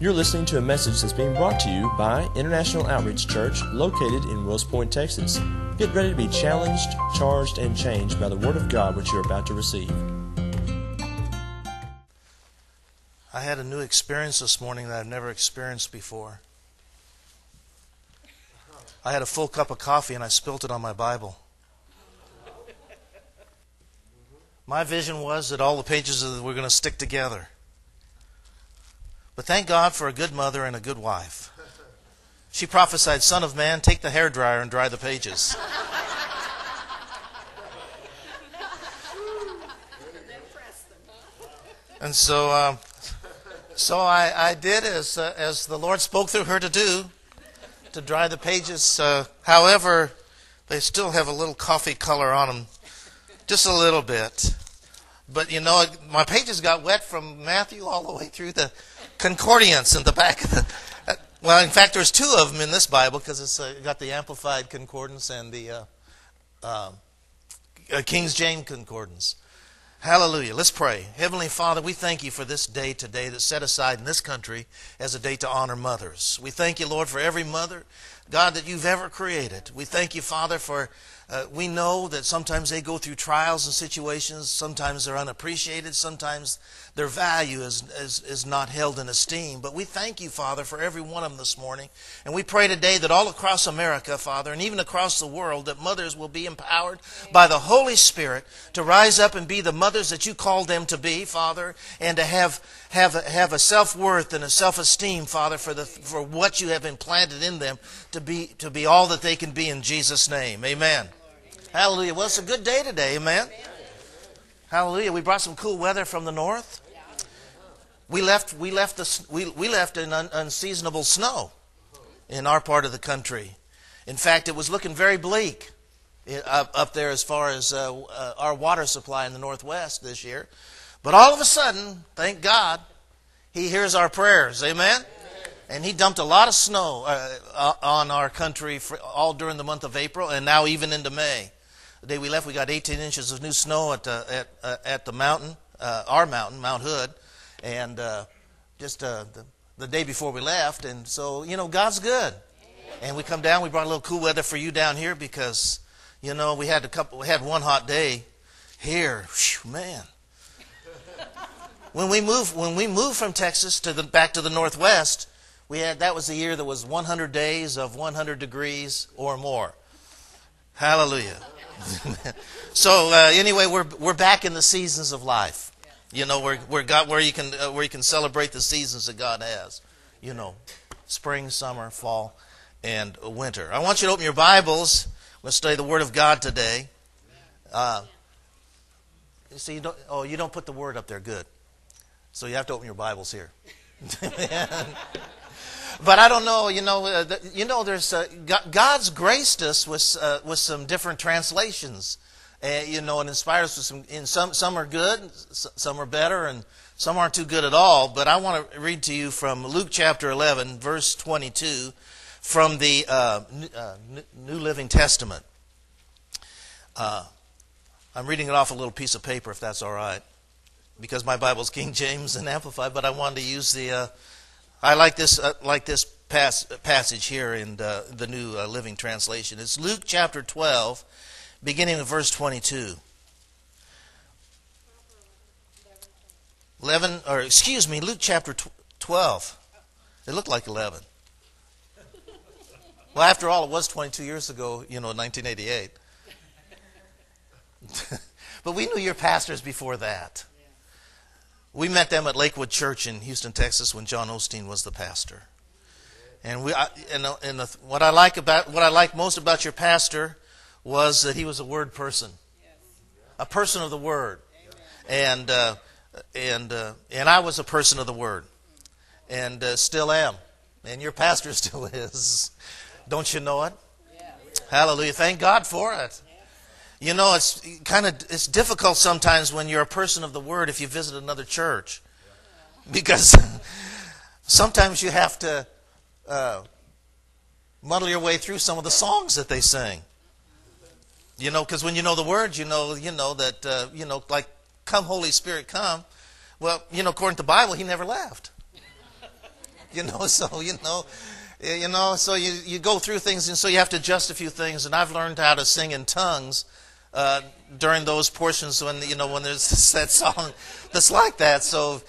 You're listening to a message that's being brought to you by International Outreach Church, located in Wills Point, Texas. Get ready to be challenged, charged, and changed by the Word of God which you're about to receive. I had a new experience this morning that I've never experienced before. I had a full cup of coffee and I spilt it on my Bible. My vision was that all the pages were going to stick together. But thank God for a good mother and a good wife. She prophesied, "Son of man, take the hairdryer and dry the pages." And so I did as the Lord spoke through her to do, to dry the pages. However, they still have a little coffee color on them, just a little bit. But you know, my pages got wet from Matthew all the way through the concordance in the back of the... Well, in fact, there's two of them in this Bible because it's got the Amplified Concordance and the King James Concordance. Hallelujah. Let's pray. Heavenly Father, we thank you for this day today that's set aside in this country as a day to honor mothers. We thank you, Lord, for every mother, God, that you've ever created. We thank you, Father, for we know that sometimes they go through trials and situations. Sometimes they're unappreciated. Sometimes their value is not held in esteem. But we thank you, Father, for every one of them this morning. And we pray today that all across America, Father, and even across the world, that mothers will be empowered by the Holy Spirit to rise up and be the mothers that you called them to be, Father, and to have a self-worth and a self-esteem, Father, for what you have implanted in them to be all that they can be in Jesus' name. Amen. Hallelujah. Well, it's a good day today. Amen. Hallelujah. We brought some cool weather from the north. We left in unseasonable snow in our part of the country. In fact, it was looking very bleak up there as far as our water supply in the Northwest this year. But all of a sudden, thank God, He hears our prayers. Amen? And He dumped a lot of snow on our country all during the month of April and now even into May. The day we left, we got 18 inches of new snow at the mountain, our mountain, Mount Hood, and just the day before we left. And so, you know, God's good. And we come down, we brought a little cool weather for you down here because, you know, we had one hot day here. Whew, man. When we moved from Texas back to the Northwest, that was the year that was 100 days of 100 degrees or more. Hallelujah. So anyway, we're back in the seasons of life. You know, where you can celebrate the seasons that God has. You know, spring, summer, fall, and winter. I want you to open your Bibles. We'll study the Word of God today. You don't put the Word up there. Good. So you have to open your Bibles here. But I don't know, there's God's graced us with some different translations, and inspired us with some are good, some are better, and some aren't too good at all. But I want to read to you from Luke chapter 11, verse 22, from the New Living Testament. I'm reading it off a little piece of paper, if that's all right, because my Bible's King James and Amplified. But I wanted to use I like this passage here in the New Living Translation. It's Luke chapter 12, beginning with verse 22. Luke chapter 12. It looked like 11. Well, after all, it was 22 years ago, 1988. But we knew your pastors before that. We met them at Lakewood Church in Houston, Texas, when John Osteen was the pastor. And what I like most about your pastor was that he was a word person, a person of the Word, and I was a person of the Word, and still am, and your pastor still is. Don't you know it? Hallelujah! Thank God for it. You know, it's difficult sometimes when you're a person of the Word if you visit another church, because sometimes you have to muddle your way through some of the songs that they sing. Because when you know the words, you know that like "Come, Holy Spirit, come." Well, according to the Bible, He never left. So you go through things, and so you have to adjust a few things. And I've learned how to sing in tongues during those portions when there's that song that's like that. So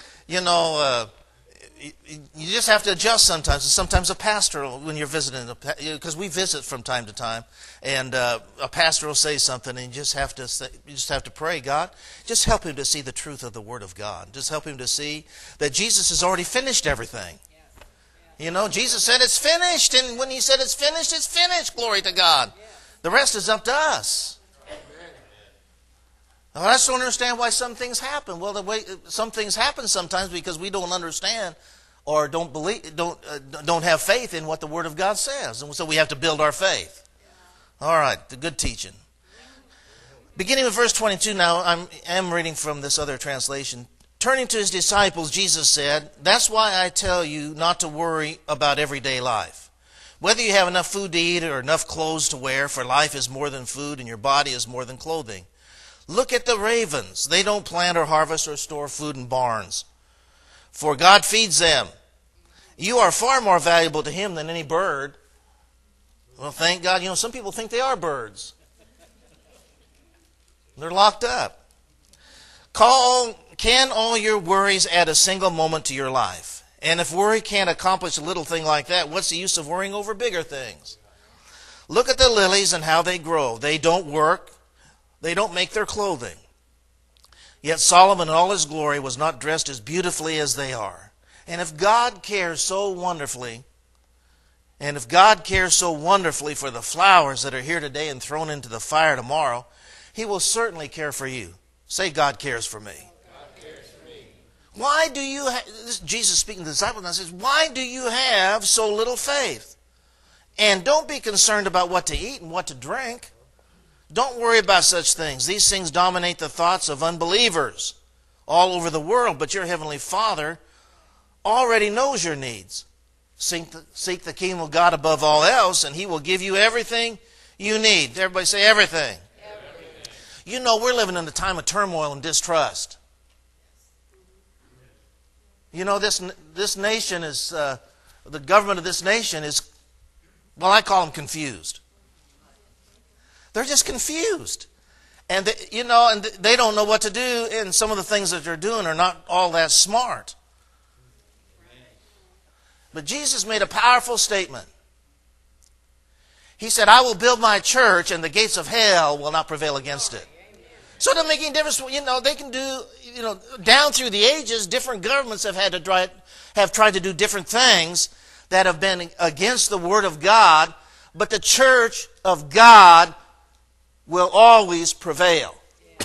you just have to adjust sometimes. And sometimes a pastor, when you're visiting, because we visit from time to time, and a pastor will say something, and you just have to pray, God, just help him to see the truth of the Word of God. Just help him to see that Jesus has already finished everything. Jesus said it's finished, and when he said it's finished, glory to God. The rest is up to us. I just don't understand why some things happen. Well, the way some things happen sometimes because we don't understand or don't have faith in what the Word of God says, and so we have to build our faith. All right, the good teaching. Beginning with verse 22 now, I am reading from this other translation. Turning to his disciples, Jesus said, "That's why I tell you not to worry about everyday life. Whether you have enough food to eat or enough clothes to wear, for life is more than food and your body is more than clothing. Look at the ravens. They don't plant or harvest or store food in barns, for God feeds them. You are far more valuable to him than any bird." Well, thank God. Some people think they are birds. They're locked up. Can all your worries add a single moment to your life? And if worry can't accomplish a little thing like that, what's the use of worrying over bigger things? Look at the lilies and how they grow. They don't work. They don't make their clothing. Yet Solomon in all his glory was not dressed as beautifully as they are. And if God cares so wonderfully for the flowers that are here today and thrown into the fire tomorrow, he will certainly care for you. Say, God cares for me. Why do you Jesus speaking to the disciples now says, why do you have so little faith? And don't be concerned about what to eat and what to drink. Don't worry about such things. These things dominate the thoughts of unbelievers all over the world, but your heavenly Father already knows your needs. Seek the kingdom of God above all else, and he will give you everything you need. Everybody say everything. We're living in a time of turmoil and distrust. This nation is, the government of this nation is, well, I call them confused. They're just confused. And they don't know what to do, and some of the things that they're doing are not all that smart. But Jesus made a powerful statement. He said, "I will build my church, and the gates of hell will not prevail against it." So it doesn't make any difference. They can do, down through the ages, different governments have tried to do different things that have been against the Word of God, but the church of God will always prevail.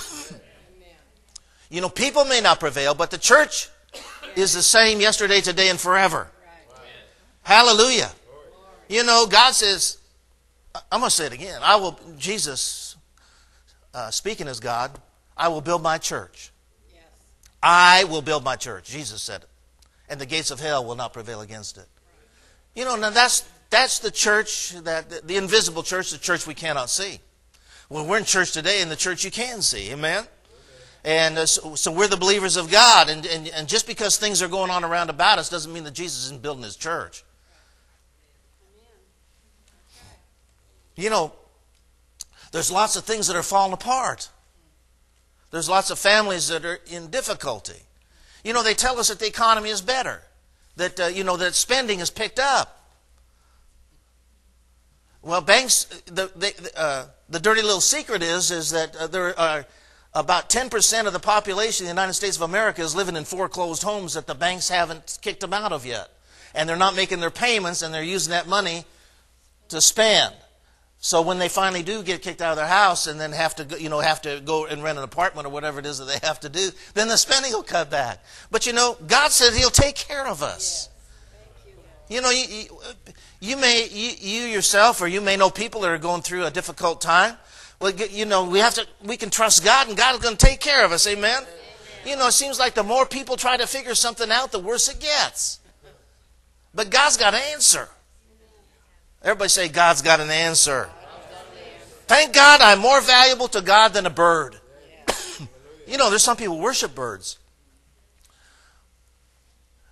People may not prevail, but the church is the same yesterday, today, and forever. Hallelujah. God says, I'm going to say it again. Jesus, speaking as God, I will build my church. Yes. I will build my church. Jesus said it. And the gates of hell will not prevail against it. Right. Now that's the church, the invisible church, the church we cannot see. Well, we're in church today, in the church you can see. Amen? And so we're the believers of God. And just because things are going on around about us doesn't mean that Jesus isn't building his church. There's lots of things that are falling apart. There's lots of families that are in difficulty. They tell us that the economy is better, that that spending is picked up. Well, banks, the dirty little secret is that there are about 10% of the population of the United States of America is living in foreclosed homes that the banks haven't kicked them out of yet, and they're not making their payments, and they're using that money to spend. So when they finally do get kicked out of their house and then have to go and rent an apartment or whatever it is that they have to do, then the spending will cut back. But God said he'll take care of us. Yes. You yourself, or you may know people that are going through a difficult time. Well, we can trust God, and God is going to take care of us. Amen? It seems like the more people try to figure something out, the worse it gets. But God's got an answer. Everybody say, God's got an answer. Thank God I'm more valuable to God than a bird. There's some people who worship birds.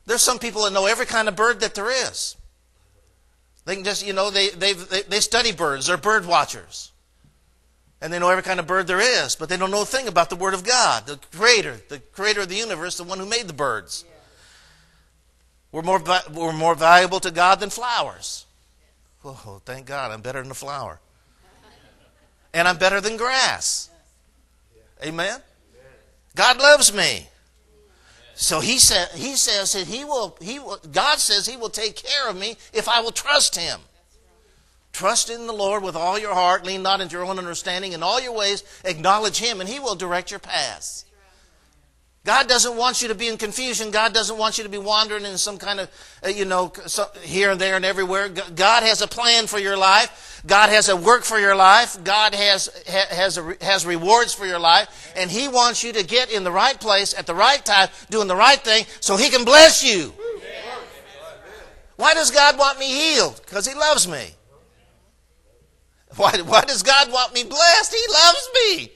There's some people that know every kind of bird that there is. They can just, they study birds. They're bird watchers. And they know every kind of bird there is, but they don't know a thing about the Word of God, the creator of the universe, the one who made the birds. We're more valuable to God than flowers. Oh, thank God, I'm better than a flower. And I'm better than grass. Amen? God loves me. So he says that God says He will take care of me if I will trust Him. Trust in the Lord with all your heart. Lean not into your own understanding. In all your ways, acknowledge Him, and He will direct your paths. God doesn't want you to be in confusion. God doesn't want you to be wandering in some kind of, here and there and everywhere. God has a plan for your life. God has a work for your life. God has rewards for your life. And He wants you to get in the right place at the right time, doing the right thing, so He can bless you. Why does God want me healed? Because He loves me. Why does God want me blessed? He loves me.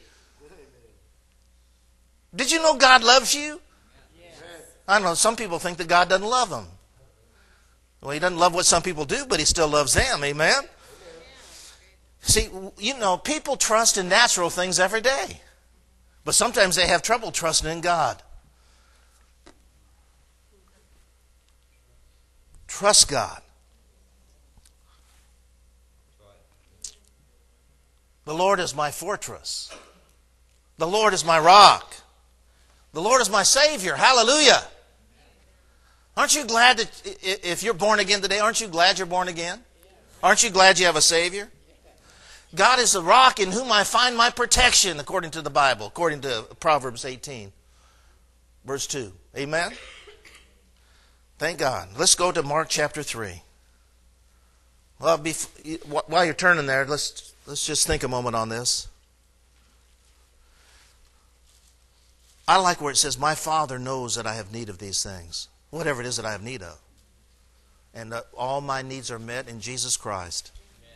Did you know God loves you? Yes. I don't know, some people think that God doesn't love them. Well, He doesn't love what some people do, but He still loves them. Amen? See, people trust in natural things every day. But sometimes they have trouble trusting in God. Trust God. The Lord is my fortress. The Lord is my rock. The Lord is my Savior. Hallelujah. Aren't you glad that if you're born again today, aren't you glad you're born again? Aren't you glad you have a Savior? God is the rock in whom I find my protection, according to the Bible, according to Proverbs 18, verse 2. Amen? Thank God. Let's go to Mark chapter 3. Well, while you're turning there, let's just think a moment on this. I like where it says, my Father knows that I have need of these things. Whatever it is that I have need of. And that all my needs are met in Jesus Christ.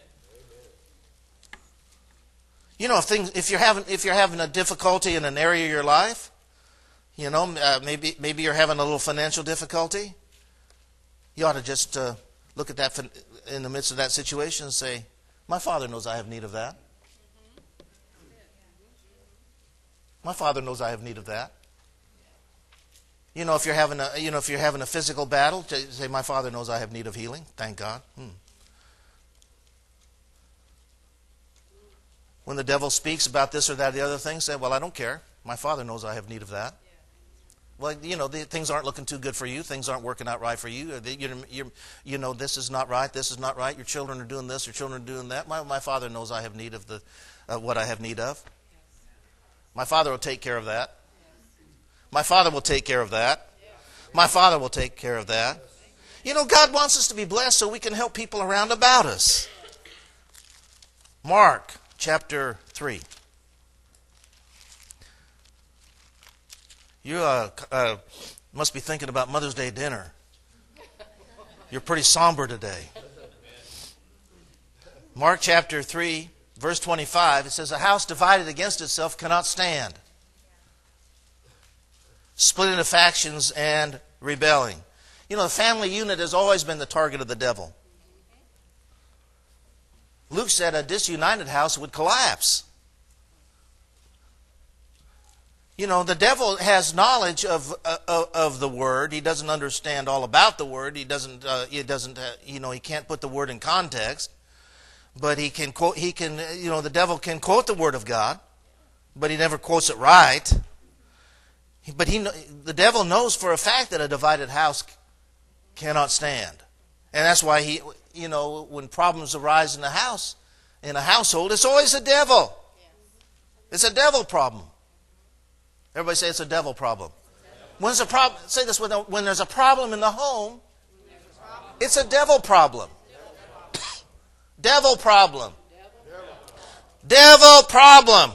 You know, if you're having a difficulty in an area of your life, maybe you're having a little financial difficulty, you ought to just look at that in the midst of that situation and say, my Father knows I have need of that. My Father knows I have need of that. If you're having a physical battle, say, my Father knows I have need of healing. Thank God. When the devil speaks about this or that or the other thing, say, well, I don't care. My Father knows I have need of that. Well, things aren't looking too good for you. Things aren't working out right for you. This is not right. This is not right. Your children are doing this. Your children are doing that. My Father knows I have need of what I have need of. My Father will take care of that. My Father will take care of that. My Father will take care of that. God wants us to be blessed so we can help people around about us. Mark chapter 3. You must be thinking about Mother's Day dinner. You're pretty somber today. Mark chapter 3, verse 25, it says, a house divided against itself cannot stand. Split into factions and rebelling. The family unit has always been the target of the devil. Luke said a disunited house would collapse. The devil has knowledge of the Word. He doesn't understand all about the Word. He can't put the Word in context. But the devil can quote the Word of God, but he never quotes it right. But the devil knows for a fact that a divided house cannot stand. And that's why when problems arise in a household, it's always the devil. It's a devil problem. Everybody say it's a devil problem. When there's a problem, say this, when there's a problem in the home, it's a devil problem. Devil problem. Devil problem.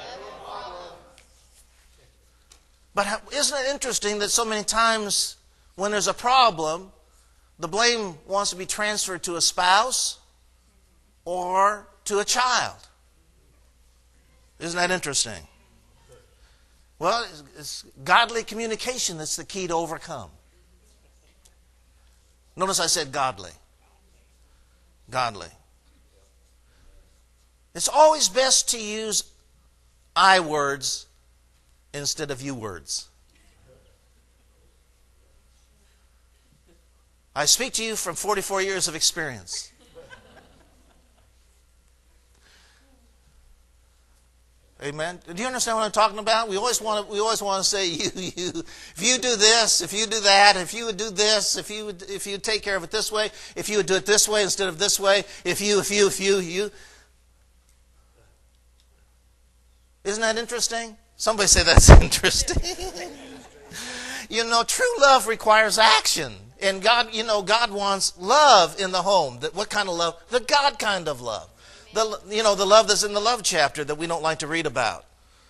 But isn't it interesting that so many times when there's a problem, the blame wants to be transferred to a spouse or to a child? Isn't that interesting? Well, it's godly communication that's the key to overcome. Notice I said godly. Godly. It's always best to use I words instead of you words. I speak to you from 44 years of experience. Amen. Do you understand what I'm talking about? We always want to say you. If you do this, if you do that, if you would do this, if you would take care of it this way, if you would do it this way instead of this way, if you. Isn't that interesting? Somebody say that's interesting. True love requires action. And God wants love in the home. What kind of love? The God kind of love. The love that's in the love chapter that we don't like to read about.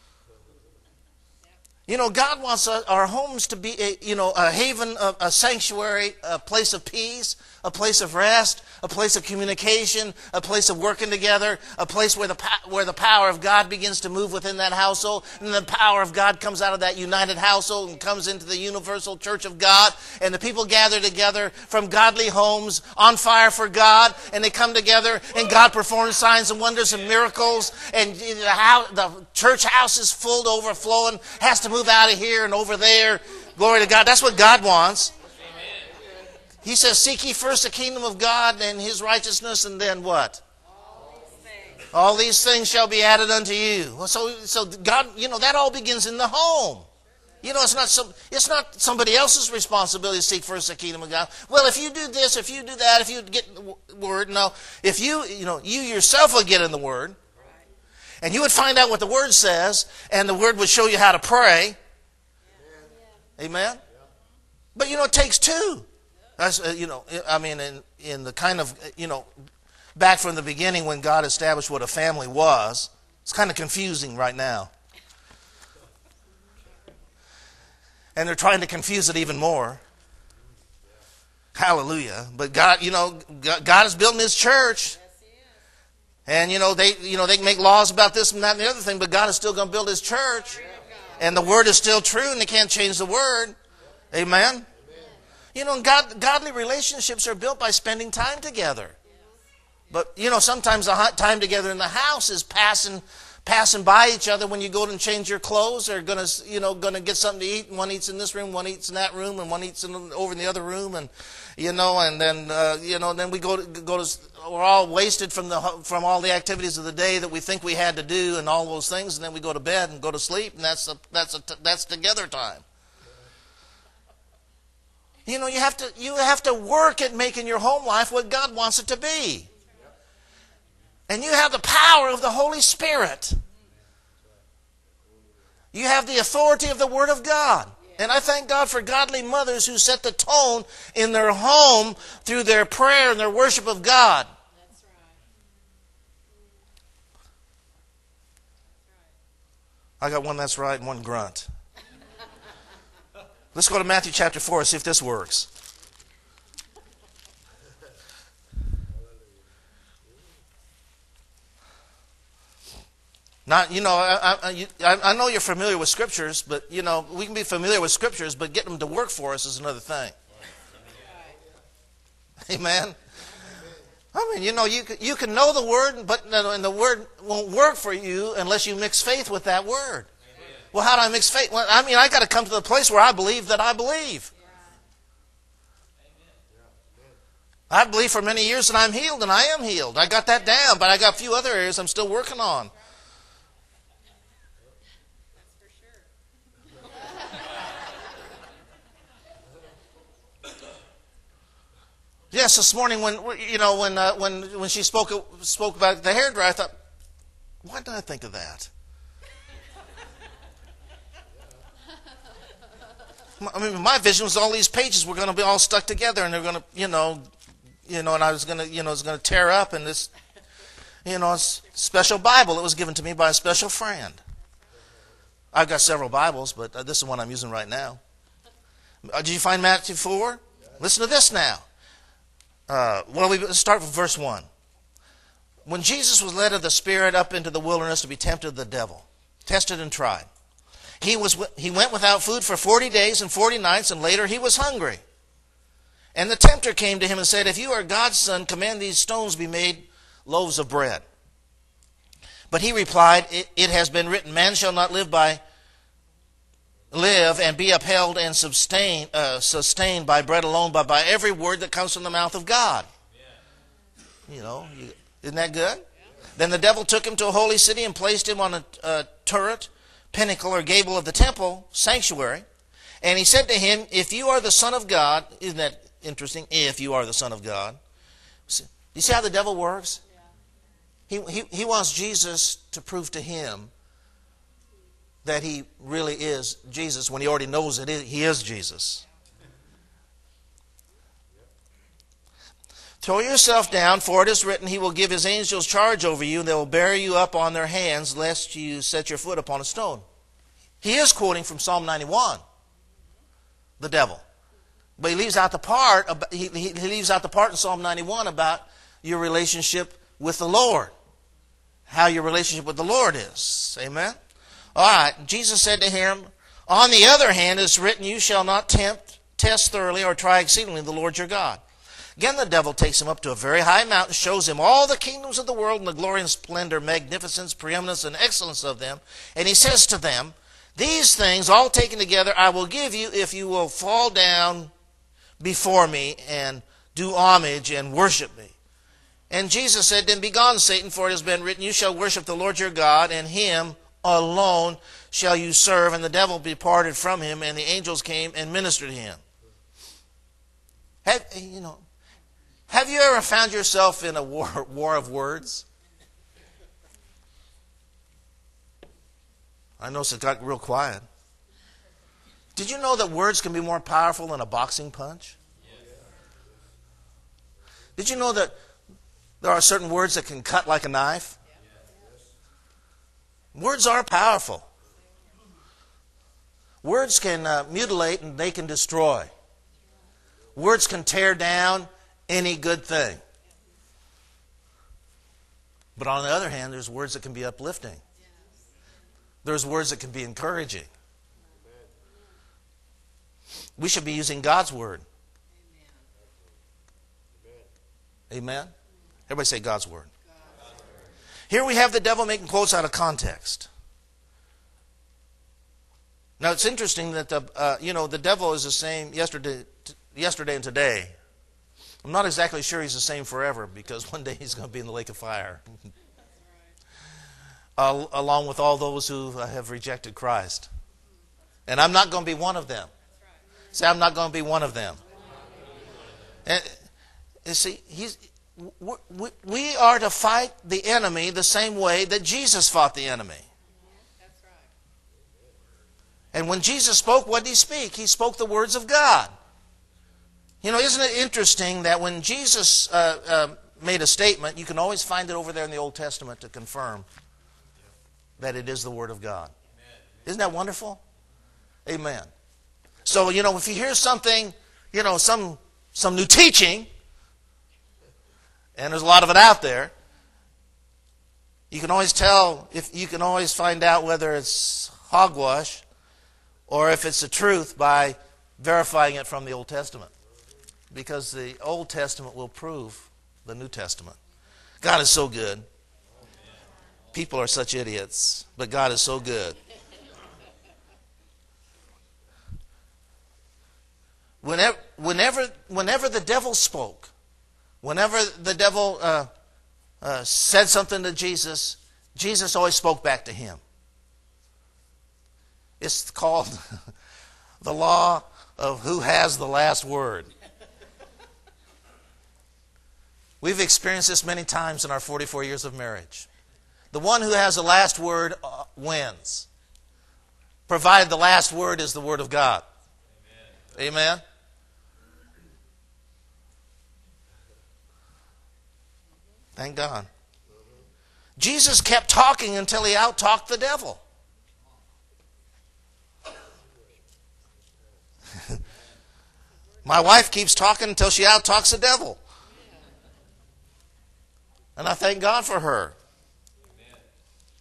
God wants our homes to be a haven, a sanctuary, a place of peace, a place of rest, a place of communication, a place of working together, a place where the power of God begins to move within that household, and the power of God comes out of that united household and comes into the universal church of God, and the people gather together from godly homes on fire for God, and they come together, and God performs signs and wonders and miracles, and the church house is full to overflowing, has to move out of here and over there. Glory to God. That's what God wants. He says, seek ye first the kingdom of God and His righteousness, and then what? All these things shall be added unto you. So God, that all begins in the home. It's not somebody else's responsibility to seek first the kingdom of God. Well, if you do this, if you do that, if you get the word, no. If you yourself would get in the word, and you would find out what the word says, and the word would show you how to pray. Amen? But it takes two. That's, in the kind of, back from the beginning when God established what a family was, it's kind of confusing right now. And they're trying to confuse it even more. Hallelujah. But God, God is building His church. And, they can make laws about this and that and the other thing, but God is still going to build His church. And the word is still true, and they can't change the word. Amen? Godly relationships are built by spending time together. But, sometimes the time together in the house is passing by each other when you go and change your clothes. They're going to get something to eat, and one eats in this room, one eats in that room, and one eats over in the other room, and then we go to we're all wasted from all the activities of the day that we think we had to do and all those things, and then we go to bed and go to sleep, and that's together time. You have to work at making your home life what God wants it to be. And you have the power of the Holy Spirit. You have the authority of the Word of God. And I thank God for godly mothers who set the tone in their home through their prayer and their worship of God. That's right. I got one that's right and one grunt. Let's go to Matthew chapter 4 and see if this works. Not, I know you're familiar with Scriptures, but, we can be familiar with Scriptures, but getting them to work for us is another thing. Amen? You can know the Word, but and the Word won't work for you unless you mix faith with that Word. Well, how do I mix faith? Well, I got to come to the place where I believe that I believe. I believe for many years that I'm healed, and I am healed. I got that down, but I got a few other areas I'm still working on. Yes, this morning when she spoke about the hairdryer, I thought, why did I think of that? My vision was all these pages were going to be all stuck together, and they're going to, and I was going to, it's going to tear up, and this, special Bible that was given to me by a special friend. I've got several Bibles, but this is one I'm using right now. Did you find Matthew 4? Listen to this now. We start with verse 1. When Jesus was led of the Spirit up into the wilderness to be tempted of the devil, tested and tried, he went without food for 40 days and 40 nights, and later he was hungry. And the tempter came to him and said, if you are God's son, command these stones be made loaves of bread. But he replied, it has been written, man shall not live and be upheld and sustained by bread alone, but by every word that comes from the mouth of God. You know, isn't that good? Then the devil took him to a holy city and placed him on a turret, pinnacle, or gable of the temple sanctuary. And he said to him, if you are the Son of God, isn't that interesting? If you are the Son of God. You see how the devil works? He wants Jesus to prove to him that he really is Jesus when he already knows that he is Jesus. Throw yourself down, for it is written, he will give his angels charge over you, and they will bear you up on their hands, lest you set your foot upon a stone. He is quoting from Psalm 91, the devil. But he leaves out the part, he leaves out the part in Psalm 91 about your relationship with the Lord. How your relationship with the Lord is. Amen? All right. Jesus said to him, on the other hand, it's written, you shall not test thoroughly, or try exceedingly the Lord your God. Again, the devil takes him up to a very high mountain, shows him all the kingdoms of the world and the glory and splendor, magnificence, preeminence, and excellence of them. And he says to them, these things, all taken together, I will give you if you will fall down before me and do homage and worship me. And Jesus said, then begone, Satan, for it has been written, you shall worship the Lord your God, and him alone shall you serve. And the devil departed from him, and the angels came and ministered to him. Have you ever found yourself in a war of words? I noticed it got real quiet. Did you know that words can be more powerful than a boxing punch? Did you know that there are certain words that can cut like a knife? Words are powerful. Words can mutilate and they can destroy. Words can tear down any good thing. But on the other hand, there's words that can be uplifting. There's words that can be encouraging. We should be using God's word. Amen? Everybody say God's word. Here we have the devil making quotes out of context. Now it's interesting that the devil is the same yesterday and today. I'm not exactly sure he's the same forever, because one day he's going to be in the lake of fire. Along with all those who have rejected Christ. And I'm not going to be one of them. Say, I'm not going to be one of them. And you see, we are to fight the enemy the same way that Jesus fought the enemy. And when Jesus spoke, what did he speak? He spoke the words of God. You know, isn't it interesting that when Jesus made a statement, you can always find it over there in the Old Testament to confirm that it is the Word of God. Isn't that wonderful? Amen. So, if you hear something, some new teaching, and there's a lot of it out there, you can always find out whether it's hogwash or if it's the truth by verifying it from the Old Testament. Because the Old Testament will prove the New Testament. God is so good. People are such idiots, but God is so good. Whenever the devil spoke, whenever the devil said something to Jesus, Jesus always spoke back to him. It's called the law of who has the last word. We've experienced this many times in our 44 years of marriage. The one who has the last word wins, provided the last word is the Word of God. Amen? Amen? Thank God. Jesus kept talking until he out-talked the devil. My wife keeps talking until she out-talks the devil. And I thank God for her.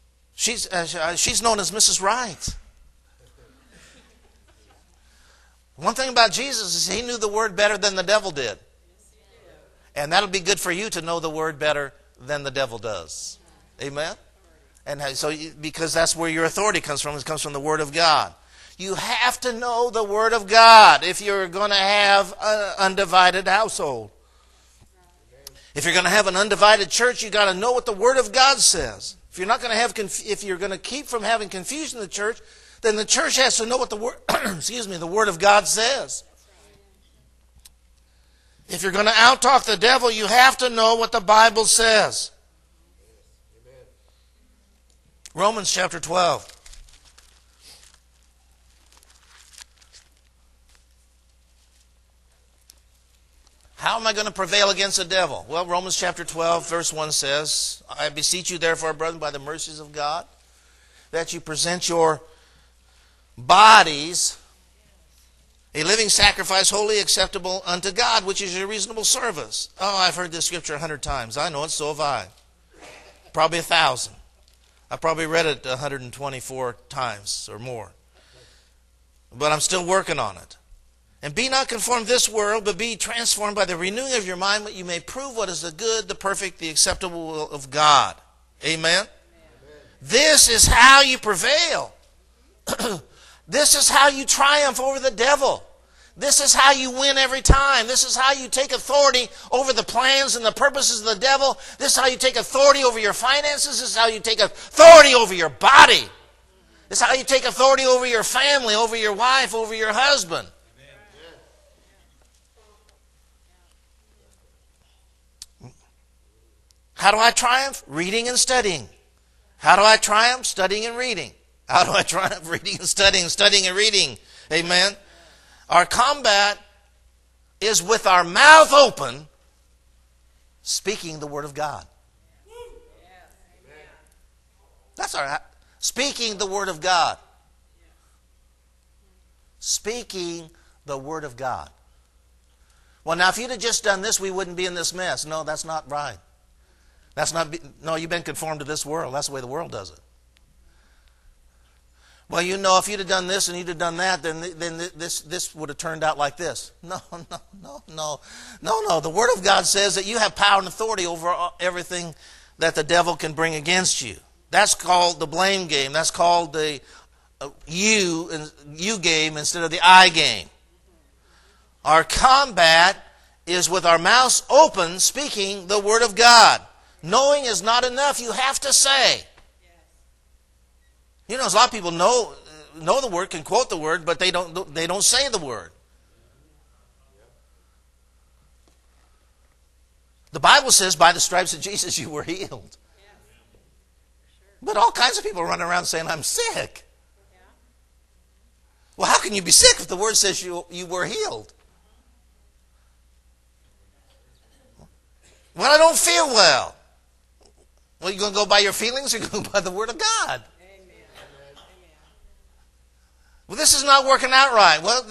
She's known as Mrs. Right. One thing about Jesus is he knew the word better than the devil did. And that'll be good for you to know the word better than the devil does. Amen? And so, because that's where your authority comes from. It comes from the Word of God. You have to know the Word of God if you're going to have an undivided household. If you're going to have an undivided church, you got to know what the Word of God says. If you're not going to have, if you're going to keep from having confusion in the church, then the church has to know what the Word, the Word of God says. If you're going to out-talk the devil, you have to know what the Bible says. Romans chapter 12. How am I going to prevail against the devil? Well, Romans chapter 12, verse 1 says, I beseech you therefore, brethren, by the mercies of God, that you present your bodies a living sacrifice, wholly acceptable unto God, which is your reasonable service. Oh, I've heard this scripture 100 times. I know it, so have I. Probably 1,000. I've probably read it 124 times or more. But I'm still working on it. And be not conformed to this world, but be transformed by the renewing of your mind, that you may prove what is the good, the perfect, the acceptable will of God. Amen? Amen. This is how you prevail. This is how you triumph over the devil. This is how you win every time. This is how you take authority over the plans and the purposes of the devil. This is how you take authority over your finances. This is how you take authority over your body. This is how you take authority over your family, over your wife, over your husband. How do I triumph? Reading and studying. How do I triumph? Studying and reading. How do I triumph? Reading and studying and reading. Amen. Our combat is with our mouth open, speaking the Word of God. That's our speaking the Word of God. Speaking the Word of God. Well, now, if you'd have just done this, we wouldn't be in this mess. No, that's not right. No, you've been conformed to this world. That's the way the world does it. Well, you know, if you'd have done this and you'd have done that, then this would have turned out like this. No. The Word of God says that you have power and authority over everything that the devil can bring against you. That's called the blame game. That's called the you game instead of the I game. Our combat is with our mouths open, speaking the Word of God. Knowing is not enough. You have to say. You know, a lot of people know the Word, can quote the Word, but they don't say the Word. The Bible says, by the stripes of Jesus you were healed. But all kinds of people run around saying, I'm sick. Well, how can you be sick if the Word says you were healed? Well, I don't feel well. Well, you going to go by your feelings or you going to go by the Word of God? Well, this is not working out right. Well,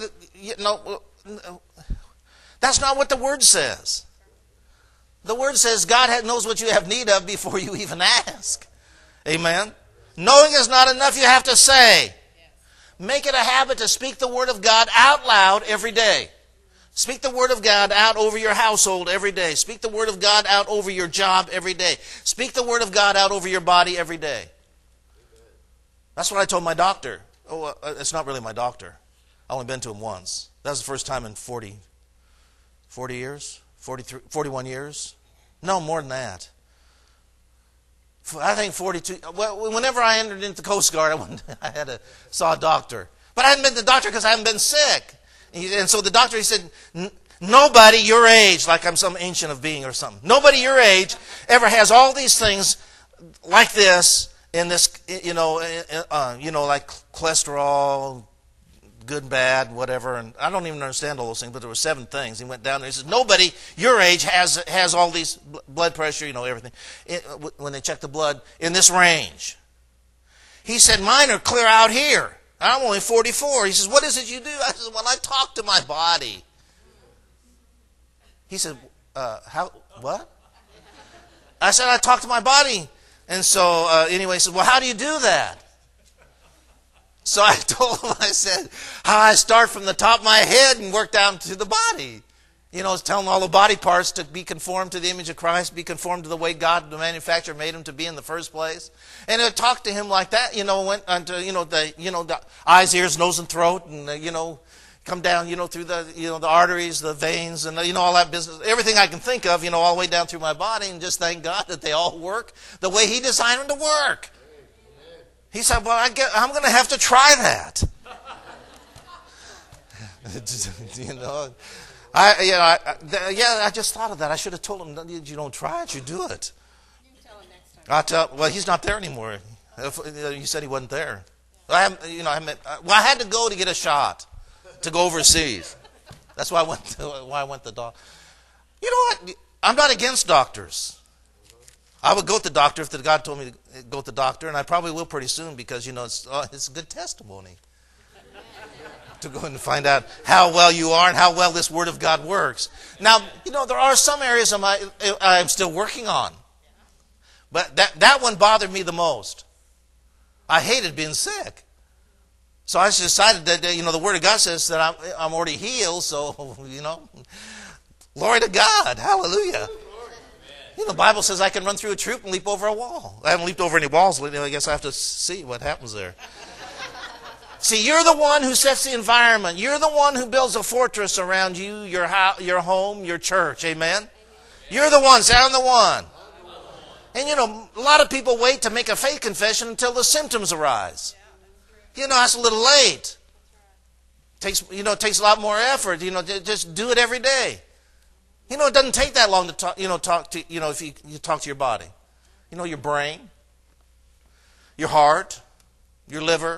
that's not what the Word says. The Word says God knows what you have need of before you even ask. Amen? Knowing is not enough, you have to say. Make it a habit to speak the Word of God out loud every day. Speak the Word of God out over your household every day. Speak the Word of God out over your job every day. Speak the Word of God out over your body every day. That's what I told my doctor. Oh, it's not really my doctor. I've only been to him once. That was the first time in 40 years? 41 years? No, more than that. I think 42. Well, whenever I entered into the Coast Guard, I saw a doctor. But I hadn't been to the doctor because I hadn't been sick. And so the doctor, he said, nobody your age, like I'm some ancient of being or something, nobody your age ever has all these things like this, in this, like cholesterol, good and bad, whatever. And I don't even understand all those things, but there were 7 things. He went down there. He says, nobody your age has all these blood pressure, everything. When they check the blood in this range. He said, mine are clear out here. I'm only 44. He says, what is it you do? I said, well, I talk to my body. He said, what? I said, I talk to my body. And so, anyway, he said, well, how do you do that? So I told him, I said, how I start from the top of my head and work down to the body. You know, it's telling all the body parts to be conformed to the image of Christ, be conformed to the way God, the manufacturer, made them to be in the first place. And I talked to him like that, went onto, the eyes, ears, nose, and throat, and, come down, through the, the arteries, the veins, and, all that business. Everything I can think of, all the way down through my body, and just thank God that they all work the way He designed them to work. He said, well, I'm going to have to try that. I just thought of that. I should have told him, you don't try it, you do it. You can tell him next time. Well, he's not there anymore. He said he wasn't there. I had to go to get a shot to go overseas. That's why I went to the doctor. You know what? I'm not against doctors. I would go to the doctor if God told me to go to the doctor, and I probably will pretty soon because, it's a good testimony to go and find out how well you are and how well this Word of God works. Now, there are some areas I'm still working on. But that one bothered me the most. I hated being sick. So I just decided that, the Word of God says that I'm already healed, so, glory to God. Hallelujah. The Bible says I can run through a troop and leap over a wall. I haven't leaped over any walls. I guess I have to see what happens there. See, you're the one who sets the environment. You're the one who builds a fortress around you, your home, your church. Amen? You're the one. Say, I'm the one. And, a lot of people wait to make a faith confession until the symptoms arise. That's a little late. It takes a lot more effort. Just do it every day. It doesn't take that long to talk, if you talk to your body. Your brain, your heart, your liver,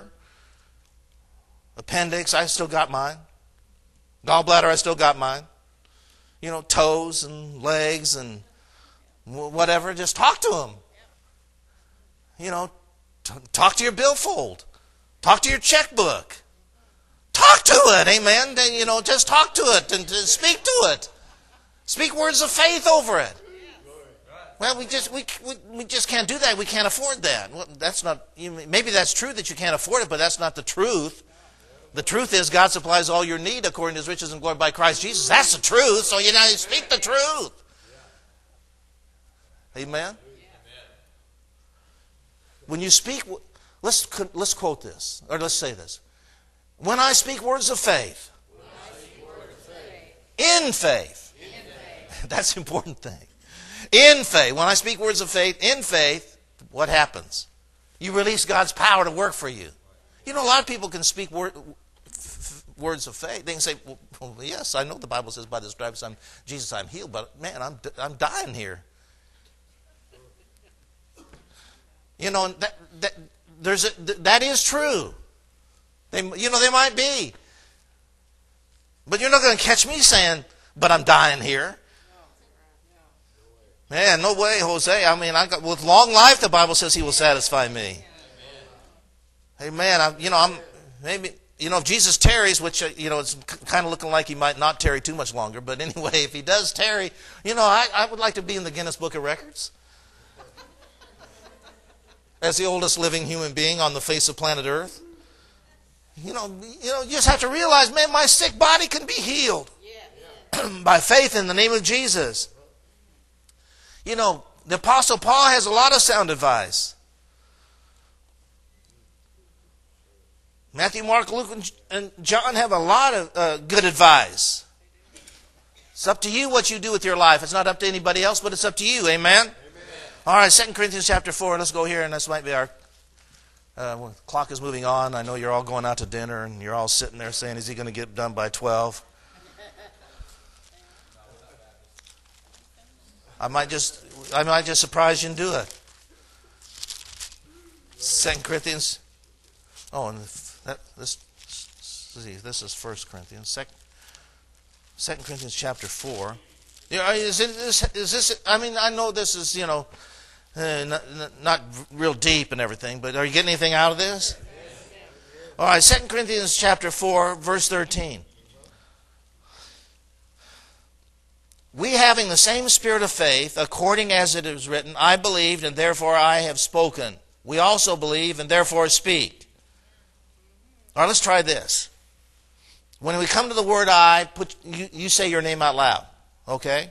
appendix, I still got mine. Gallbladder, I still got mine. Toes and legs and whatever. Just talk to them. Talk to your billfold. Talk to your checkbook. Talk to it, amen. Just talk to it and speak to it. Speak words of faith over it. Well, we just can't do that. We can't afford that. Well, that's not. Maybe that's true that you can't afford it, but that's not the truth. The truth is God supplies all your need according to His riches and glory by Christ Jesus. That's the truth. So you speak the truth. Amen. When you speak, let's quote this, or let's say this. When I speak words of faith, in faith. That's the important thing. In faith. When I speak words of faith, in faith, what happens? You release God's power to work for you. A lot of people can speak words of faith. They can say, well, yes, I know the Bible says by the stripes Jesus I'm healed, but man, I'm dying here. That is true. They might be. But you're not going to catch me saying, but I'm dying here. Man, no way, Jose. With long life, the Bible says He will satisfy me. Amen. If Jesus tarries, which, it's kind of looking like He might not tarry too much longer. But anyway, if He does tarry, I would like to be in the Guinness Book of Records. As the oldest living human being on the face of planet Earth. You just have to realize, man, my sick body can be healed. By faith in the name of Jesus. The Apostle Paul has a lot of sound advice. Matthew, Mark, Luke, and John have a lot of good advice. It's up to you what you do with your life. It's not up to anybody else, but it's up to you. Amen? All right, 2 Corinthians chapter 4. Let's go here, and this might be our... clock is moving on. I know you're all going out to dinner, and you're all sitting there saying, is he going to get done by 12? I might just surprise you and do it. 2 Corinthians. Oh, and this is 1 Corinthians. 2 Corinthians chapter 4. Is this? I know this is not real deep and everything, but are you getting anything out of this? All right, 2 Corinthians chapter 4, verse 13. We having the same spirit of faith, according as it is written, I believed and therefore I have spoken. We also believe and therefore speak. All right, let's try this. When we come to the word I, you say your name out loud. Okay?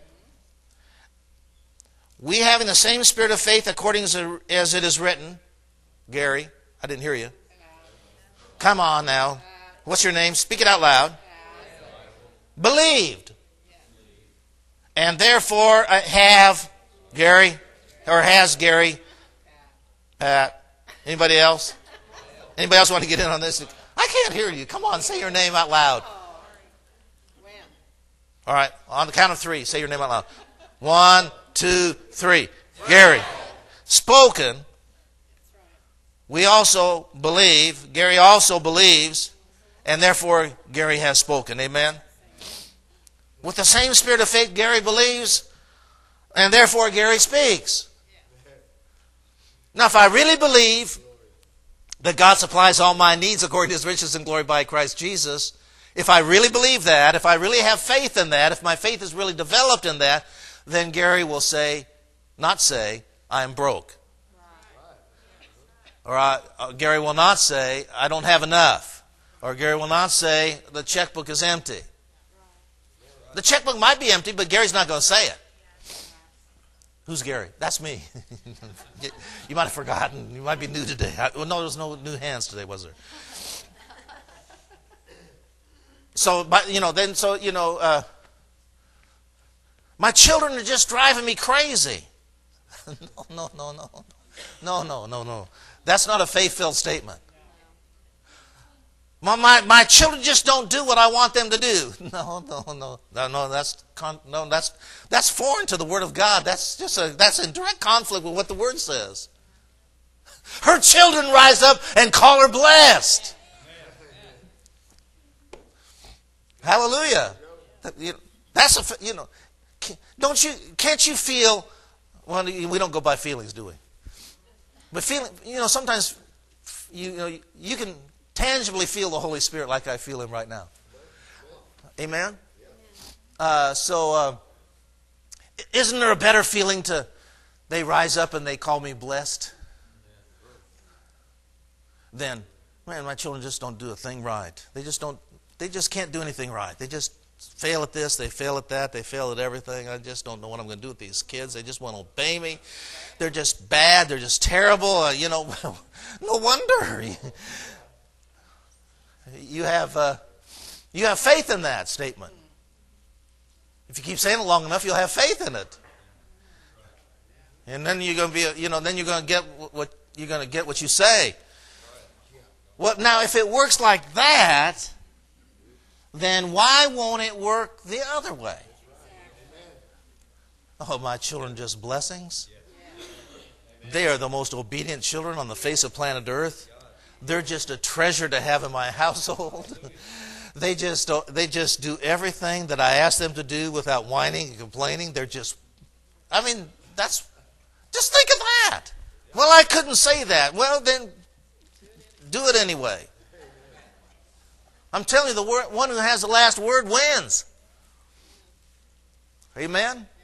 We having the same spirit of faith according as it is written. Gary, I didn't hear you. Come on now. What's your name? Speak it out loud. Believed. And therefore have Gary, or has Gary, Pat. Anybody else? Anybody else want to get in on this? I can't hear you. Come on, say your name out loud. All right, on the count of 3, say your name out loud. 1, 2, 3. Gary. Spoken. We also believe. Gary also believes. And therefore, Gary has spoken. Amen? With the same spirit of faith, Gary believes. And therefore, Gary speaks. Now, if I really believe that God supplies all my needs according to His riches and glory by Christ Jesus, if I really believe that, if I really have faith in that, if my faith is really developed in that, then Gary will not say, I am broke. Or Gary will not say, I don't have enough. Or Gary will not say, the checkbook is empty. The checkbook might be empty, but Gary's not going to say it. Who's Gary? That's me. You might have forgotten. You might be new today. No, there was no new hands today, was there? So, my children are just driving me crazy. No. That's not a faith-filled statement. My children just don't do what I want them to do. No. That's foreign to the Word of God. That's in direct conflict with what the Word says. Her children rise up and call her blessed. Hallelujah. Can't you feel? Well, we don't go by feelings, do we? But sometimes you can tangibly feel the Holy Spirit like I feel Him right now. Amen? Isn't there a better feeling they rise up and they call me blessed? Then, man, my children just don't do a thing right. They just can't do anything right. They just fail at this, they fail at that, they fail at everything. I just don't know what I'm going to do with these kids. They just want to obey me. They're just bad. They're just terrible. No wonder. You have faith in that statement. If you keep saying it long enough, you'll have faith in it. And then you're going to be, then you're going to get what you say. Well, now if it works like that, then why won't it work the other way? Oh, my children just blessings. They are the most obedient children on the face of planet Earth. They're just a treasure to have in my household. They just do everything that I ask them to do without whining and complaining. Just think of that. Well, I couldn't say that. Well, then do it anyway. I'm telling you, the one who has the last word wins. Amen?